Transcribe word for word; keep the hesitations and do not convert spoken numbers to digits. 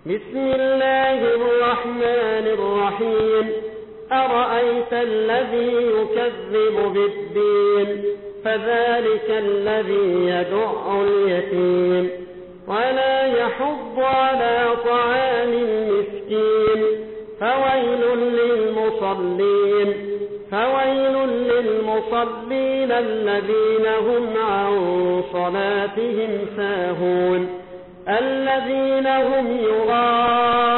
بسم الله الرحمن الرحيم أرأيت الذي يكذب بالدين فذلك الذي يدع اليتيم ولا يحض على طعام المسكين فويل للمصلين فويل للمصلين الذين هم عن صلاتهم ساهون الذين هم يراءون